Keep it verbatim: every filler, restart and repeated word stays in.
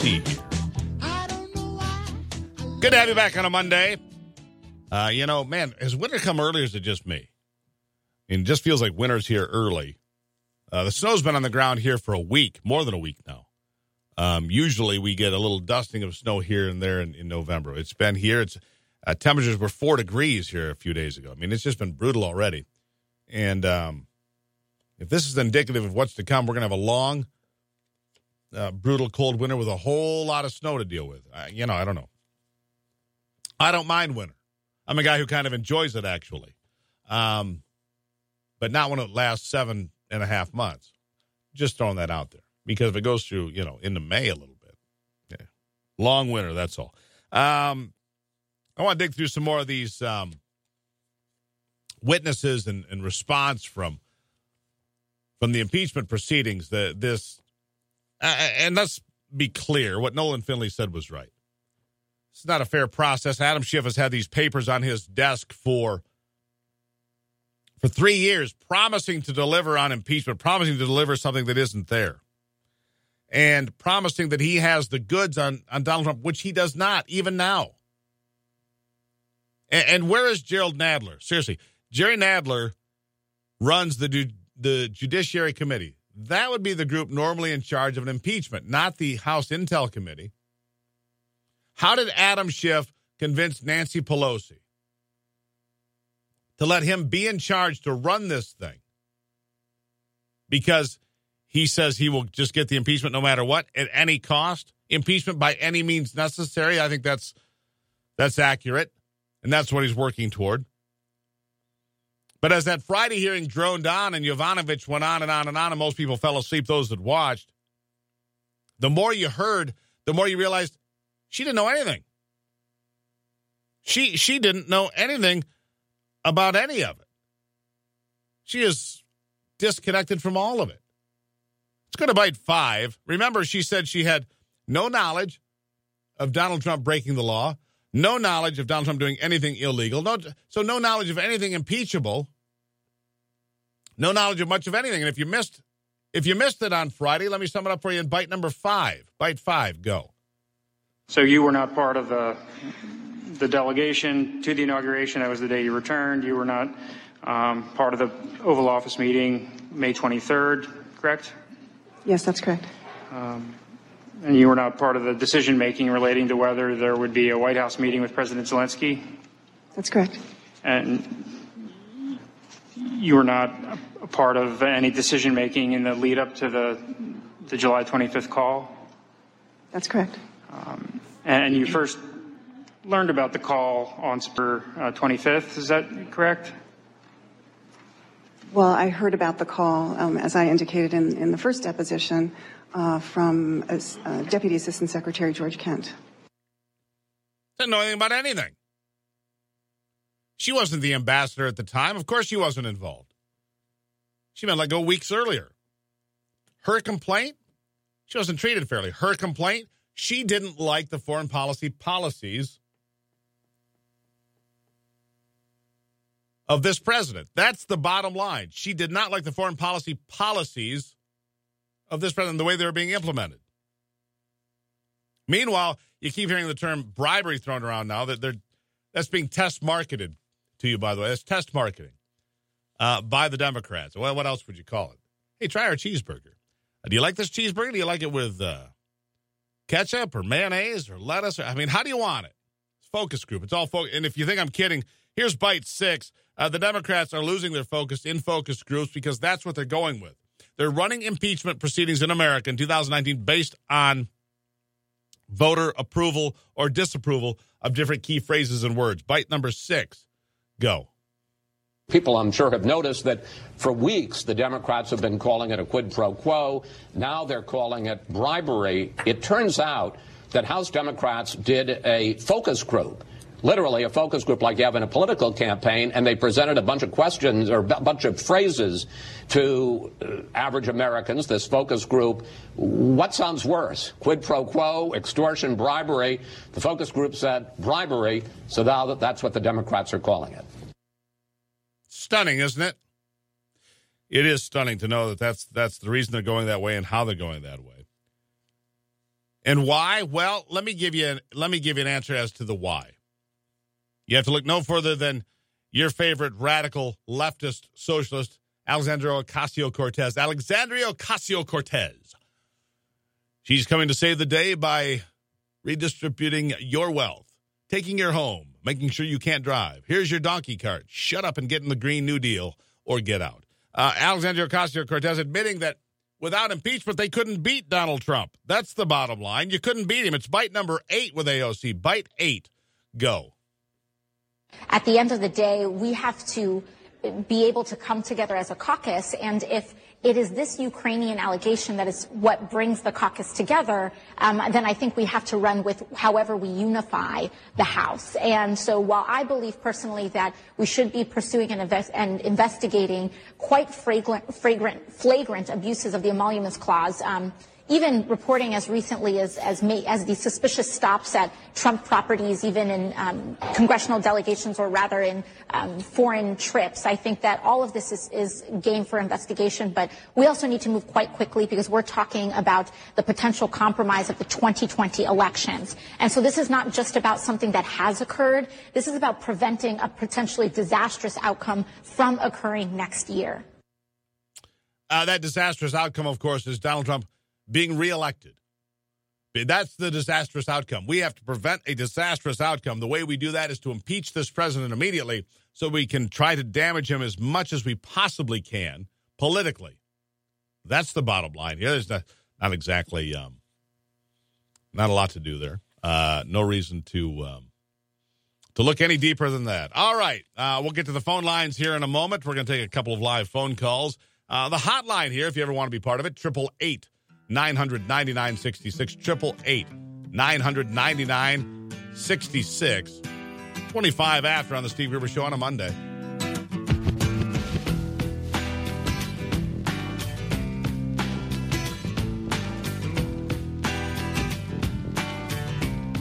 see here. Good to have you back on a Monday. Uh, you know, man, has winter come early or is it just me? I mean, it just feels like winter's here early. Uh, the snow's been on the ground here for a week, more than a week now. Um, usually we get a little dusting of snow here and there in, in November. It's been here. It's uh, temperatures were four degrees here a few days ago. I mean, it's just been brutal already. And um, if this is indicative of what's to come, we're going to have a long, uh, brutal, cold winter with a whole lot of snow to deal with. Uh, you know, I don't know. I don't mind winter. I'm a guy who kind of enjoys it, actually. Um, but not when it lasts seven and a half months. Just throwing that out there. Because if it goes through, you know, into May a little bit. Yeah. Long winter, that's all. Um, I want to dig through some more of these um, witnesses and, and response from from the impeachment proceedings. The, this, uh, and let's be clear, what Nolan Finley said was right. It's not a fair process. Adam Schiff has had these papers on his desk for for three years, promising to deliver on impeachment, promising to deliver something that isn't there, and promising that he has the goods on, on Donald Trump, which he does not, even now. And, and where is Gerald Nadler? Seriously, Jerry Nadler runs the the Judiciary Committee. That would be the group normally in charge of an impeachment, not the House Intel Committee. How did Adam Schiff convince Nancy Pelosi to let him be in charge to run this thing? Because he says he will just get the impeachment no matter what, at any cost. Impeachment by any means necessary. I think that's that's accurate, and that's what he's working toward. But as that Friday hearing droned on and Yovanovitch went on and on and on, and most people fell asleep, those that watched, the more you heard, the more you realized she didn't know anything. She she didn't know anything about any of it. She is disconnected from all of it. Let's go to bite five. Remember, she said she had no knowledge of Donald Trump breaking the law, no knowledge of Donald Trump doing anything illegal, no, so no knowledge of anything impeachable, no knowledge of much of anything. And if you missed, if you missed it on Friday, let me sum it up for you in bite number five. Bite five, go. So you were not part of the the delegation to the inauguration. That was the day you returned. You were not um, part of the Oval Office meeting May twenty-third, correct? Yes, that's correct. Um, and you were not part of the decision-making relating to whether there would be a White House meeting with President Zelensky? That's correct. And you were not a part of any decision-making in the lead-up to the, the July twenty-fifth call? That's correct. Um, and you first learned about the call on September uh, twenty-fifth, is that correct? Well, I heard about the call, um, as I indicated in, in the first deposition, uh, from uh, Deputy Assistant Secretary George Kent. Didn't know anything about anything. She wasn't the ambassador at the time. Of course she wasn't involved. She meant like go weeks earlier. Her complaint? She wasn't treated fairly. Her complaint? She didn't like the foreign policy policies of this president. That's the bottom line. She did not like the foreign policy policies of this president, the way they were being implemented. Meanwhile, you keep hearing the term bribery thrown around now. That they're that's being test marketed to you, by the way. That's test marketing uh, by the Democrats. Well, what else would you call it? Hey, try our cheeseburger. Uh, do you like this cheeseburger? Do you like it with uh, ketchup or mayonnaise or lettuce? Or, I mean, how do you want it? It's focus group. It's all focus. And if you think I'm kidding, here's bite six. Uh, the Democrats are losing their focus in focus groups because that's what they're going with. They're running impeachment proceedings in America in two thousand nineteen based on voter approval or disapproval of different key phrases and words. Bite number six. Go. People, I'm sure, have noticed that for weeks the Democrats have been calling it a quid pro quo. Now they're calling it bribery. It turns out that House Democrats did a focus group, literally a focus group like you have in a political campaign, and they presented a bunch of questions or a bunch of phrases to uh, average Americans, this focus group. What sounds worse, quid pro quo, extortion, bribery? The focus group said bribery, so now that that's what the Democrats are calling it. Stunning, isn't it? It is stunning to know that that's, that's the reason they're going that way and how they're going that way. And why? Well, let me give you an, let me give you an answer as to the why. You have to look no further than your favorite radical leftist socialist, Alexandria Ocasio-Cortez. Alexandria Ocasio-Cortez. She's coming to save the day by redistributing your wealth, taking your home, making sure you can't drive. Here's your donkey cart. Shut up and get in the Green New Deal or get out. Uh, Alexandria Ocasio-Cortez admitting that without impeachment, they couldn't beat Donald Trump. That's the bottom line. You couldn't beat him. It's bite number eight with A O C. Bite eight. Go. At the end of the day, we have to be able to come together as a caucus. And if it is this Ukrainian allegation that is what brings the caucus together, um, then I think we have to run with however we unify the House. And so while I believe personally that we should be pursuing and, invest- and investigating quite fragrant, fragrant, flagrant abuses of the Emoluments Clause, um, even reporting as recently as as, may, as the suspicious stops at Trump properties, even in um, congressional delegations or rather in um, foreign trips. I think that all of this is, is game for investigation, but we also need to move quite quickly because we're talking about the potential compromise of the twenty twenty elections. And so this is not just about something that has occurred. This is about preventing a potentially disastrous outcome from occurring next year. Uh, that disastrous outcome, of course, is Donald Trump being reelected. That's the disastrous outcome. We have to prevent a disastrous outcome. The way we do that is to impeach this president immediately so we can try to damage him as much as we possibly can politically. That's the bottom line here. There's not, not exactly, um, not a lot to do there. Uh, no reason to um, to look any deeper than that. All right. Uh, we'll get to the phone lines here in a moment. We're going to take a couple of live phone calls. Uh, the hotline here, if you ever want to be part of it, triple eight. nine hundred ninety-nine sixty-six, triple eight, nine hundred ninety-nine sixty-six. twenty-five after on the Steve Gruber Show on a Monday.